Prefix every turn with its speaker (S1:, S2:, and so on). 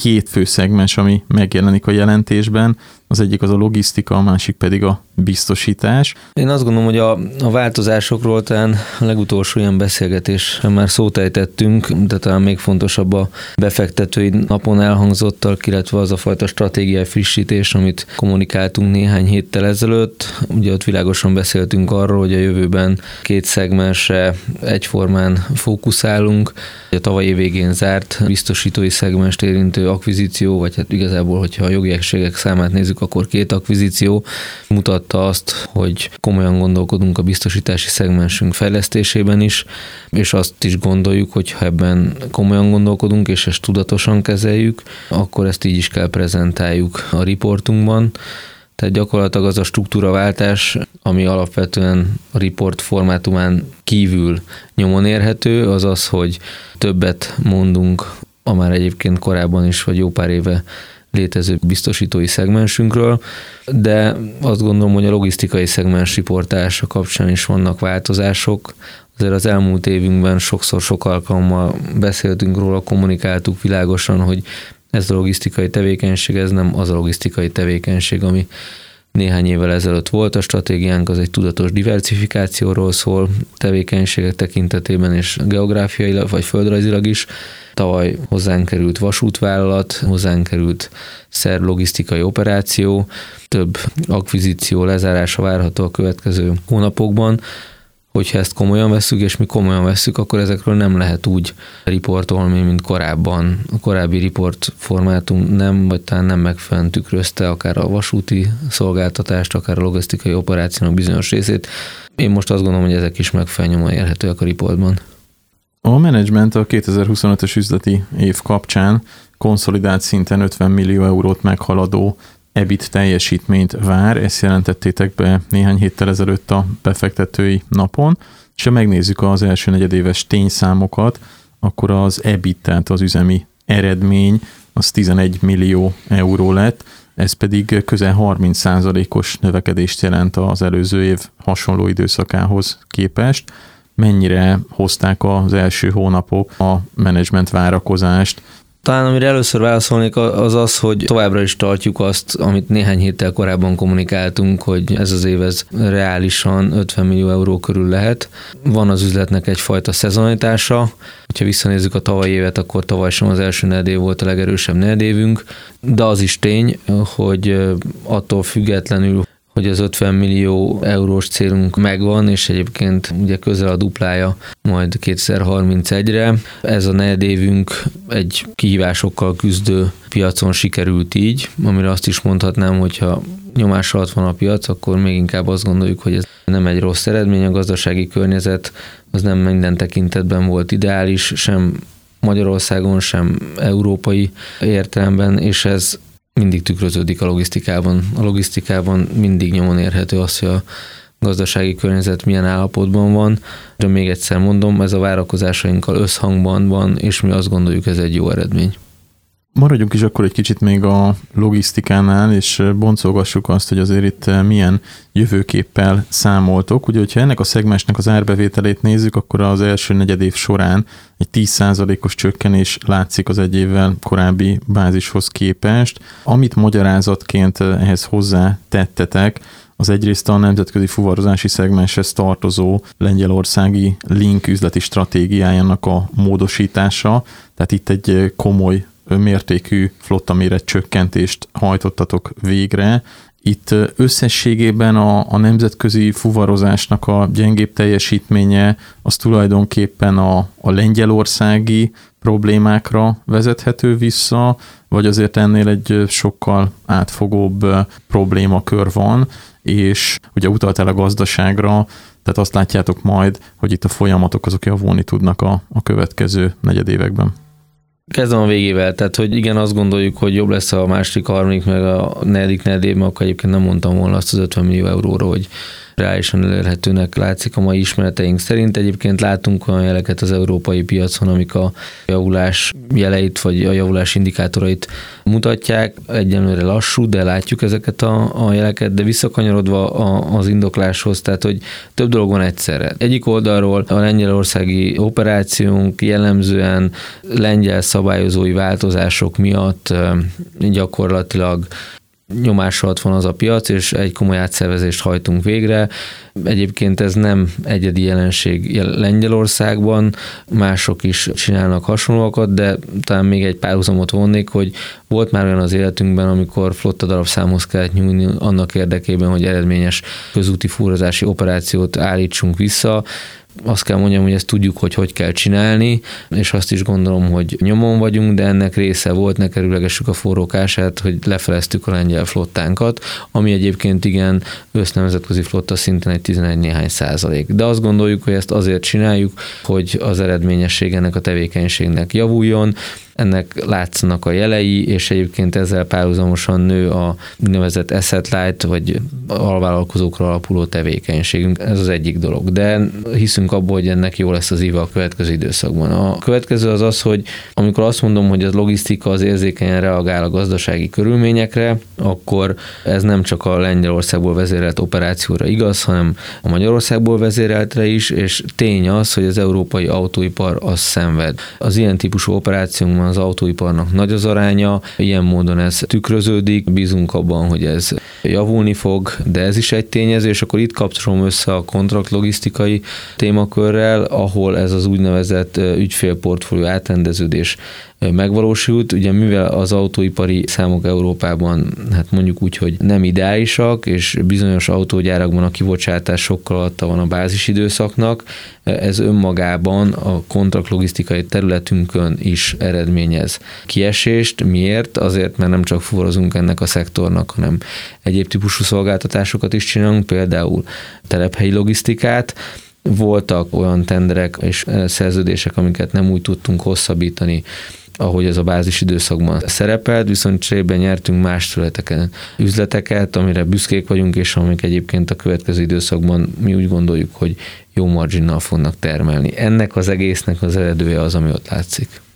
S1: két fő szegmens, ami megjelenik a jelentésben. Az egyik az a logisztika, a másik pedig a biztosítás.
S2: Én azt gondolom, hogy a változásokról talán a legutolsó ilyen beszélgetésre már szót ejtettünk, de talán még fontosabb a befektetői napon elhangzottak, illetve az a fajta stratégiai frissítés, amit kommunikáltunk néhány héttel ezelőtt. Ugye ott világosan beszéltünk arról, hogy a jövőben két szegmensre egyformán fókuszálunk. A tavalyi végén zárt biztosítói szegmest érintő akvizíció, vagy hát igazából, hogyha a jogi egységek számát nézzük, akkor 2 akvizíció mutatta azt, hogy komolyan gondolkodunk a biztosítási szegmensünk fejlesztésében is, és azt is gondoljuk, hogy ha ebben komolyan gondolkodunk, és ezt tudatosan kezeljük, akkor ezt így is kell prezentáljuk a riportunkban. Tehát gyakorlatilag az a struktúraváltás, ami alapvetően a report formátumán kívül nyomon érhető, az az, hogy többet mondunk a már egyébként korábban is, vagy jó pár éve létező biztosítói szegmensünkről, de azt gondolom, hogy a logisztikai szegmens riportása kapcsán is vannak változások. Azért az elmúlt évünkben sokszor sok alkalommal beszéltünk róla, kommunikáltuk világosan, hogy ez a logisztikai tevékenység, ez nem az a logisztikai tevékenység, ami néhány évvel ezelőtt volt. A stratégiánk az egy tudatos diversifikációról szól, tevékenységek tekintetében és geográfiailag vagy földrajzilag is. Tavaly hozzánk került vasútvállalat, hozzánk került szerb logisztikai operáció, több akvizíció lezárása várható a következő hónapokban. Hogyha ezt komolyan vesszük, és mi komolyan vesszük, akkor ezekről nem lehet úgy riportolni, mint korábban. A korábbi riport formátum nem, vagy talán nem megfelelően tükrözte akár a vasúti szolgáltatást, akár a logisztikai operációnak bizonyos részét. Én most azt gondolom, hogy ezek is megfelelően nyomon érhetőek a riportban.
S1: A menedzsment a 2025-ös üzleti év kapcsán konszolidált szinten 50 millió eurót meghaladó EBIT teljesítményt vár, ezt jelentettétek be néhány héttel ezelőtt a befektetői napon, és ha megnézzük az első negyedéves tényszámokat, akkor az EBIT, tehát az üzemi eredmény, az 11 millió euró lett, ez pedig közel 30%-os növekedést jelent az előző év hasonló időszakához képest. Mennyire hozták az első hónapok a menedzsment várakozást?
S2: Talán amire először válaszolnék az az, hogy továbbra is tartjuk azt, amit néhány héttel korábban kommunikáltunk, hogy ez az év ez reálisan 50 millió euró körül lehet. Van az üzletnek egyfajta szezonalitása. Ha visszanézzük a tavalyi évet, akkor tavaly sem az első negyedév volt a legerősebb negyedévünk, de az is tény, hogy attól függetlenül, hogy az 50 millió eurós célunk megvan, és egyébként ugye közel a duplája majd 2031-re. Ez a negyedévünk egy kihívásokkal küzdő piacon sikerült így, amire azt is mondhatnám, hogyha nyomás alatt van a piac, akkor még inkább azt gondoljuk, hogy ez nem egy rossz eredmény, a gazdasági környezet az nem minden tekintetben volt ideális, sem Magyarországon, sem európai értelemben, és ez mindig tükröződik a logisztikában. A logisztikában mindig nyomon érhető az, hogy a gazdasági környezet milyen állapotban van. De még egyszer mondom, ez a várakozásainkkal összhangban van, és mi azt gondoljuk, ez egy jó eredmény.
S1: Maradjunk is akkor egy kicsit még a logisztikánál, és boncolgassuk azt, hogy azért itt milyen jövőképpel számoltok. Ugye, hogyha ennek a szegmensnek az árbevételét nézzük, akkor az első negyedév során egy 10%-os csökkenés látszik az egy évvel korábbi bázishoz képest. Amit magyarázatként ehhez hozzá tettetek, az egyrészt a nemzetközi fuvarozási szegmenshez tartozó lengyelországi Link üzleti stratégiájának a módosítása, tehát itt egy komoly mértékű flottaméret csökkentést hajtottatok végre. Itt összességében a nemzetközi fuvarozásnak a gyengébb teljesítménye az tulajdonképpen a lengyelországi problémákra vezethető vissza, vagy azért ennél egy sokkal átfogóbb problémakör van, és ugye utaltál a gazdaságra, tehát azt látjátok majd, hogy itt a folyamatok azok javulni tudnak a következő negyedévekben.
S2: Kezdem a végével, tehát hogy igen, azt gondoljuk, hogy jobb lesz a második, harmadik, meg a negyedik negyedévben, akkor egyébként nem mondtam volna azt az 50 millió euróra, hogy reálisan elérhetőnek látszik a mai ismereteink szerint. Egyébként látunk olyan jeleket az európai piacon, amik a javulás jeleit vagy a javulás indikátorait mutatják. Egyenlőre lassú, de látjuk ezeket a jeleket, de visszakanyarodva az indokláshoz, tehát hogy több dolog van egyszerre. Egyik oldalról a lengyelországi operációnk jellemzően lengyel szabályozói változások miatt gyakorlatilag nyomás alatt van az a piac, és egy komoly átszervezést hajtunk végre. Egyébként ez nem egyedi jelenség Lengyelországban, mások is csinálnak hasonlóakat, de talán még egy párhuzamot vonnék, hogy volt már olyan az életünkben, amikor flotta darabszámhoz kellett nyúlni annak érdekében, hogy eredményes közúti fúrozási operációt állítsunk vissza. Azt kell mondjam, hogy ezt tudjuk, hogy kell csinálni, és azt is gondolom, hogy nyomon vagyunk, de ennek része volt, ne kerülgessük a forrókását, hogy lefeleztük a lengyel flottánkat, ami egyébként igen össznemzetközi flotta szinten egy 11 néhány %. De azt gondoljuk, hogy ezt azért csináljuk, hogy az eredményesség ennek a tevékenységnek javuljon, ennek látszanak a jelei, és egyébként ezzel párhuzamosan nő a úgynevezett asset light, vagy alvállalkozókra alapuló tevékenységünk. Ez az egyik dolog. De hiszünk abból, hogy ennek jó lesz az íve a következő időszakban. A következő az, hogy amikor azt mondom, hogy a logisztika az érzékenyen reagál a gazdasági körülményekre, akkor ez nem csak a Lengyelországból vezérelt operációra igaz, hanem a Magyarországból vezéreltre is, és tény az, hogy az európai autóipar az szenved. Az ilyen típusú operációnkban az autóiparnak nagy az aránya, ilyen módon ez tükröződik, bízunk abban, hogy ez javulni fog, de ez is egy tényező, és akkor itt kapcsolom össze a kontraktlogisztikai témakörrel, ahol ez az úgynevezett ügyfélportfólió átrendeződés megvalósult. Ugye mivel az autóipari számok Európában, hát mondjuk úgy, hogy nem ideálisak, és bizonyos autógyárakban a kibocsátás sokkal alatta van a bázisidőszaknak, ez önmagában a kontraktlogisztikai területünkön is eredményez kiesést. Miért? Azért, mert nem csak fuvarozunk ennek a szektornak, hanem egyéb típusú szolgáltatásokat is csinálunk, például telephelyi logisztikát. Voltak olyan tenderek és szerződések, amiket nem úgy tudtunk hosszabbítani, ahogy ez a bázisidőszakban szerepelt, viszont cserében nyertünk más területeken üzleteket, amire büszkék vagyunk, és amik egyébként a következő időszakban mi úgy gondoljuk, hogy jó marginnal fognak termelni. Ennek az egésznek az eredője az, ami ott látszik.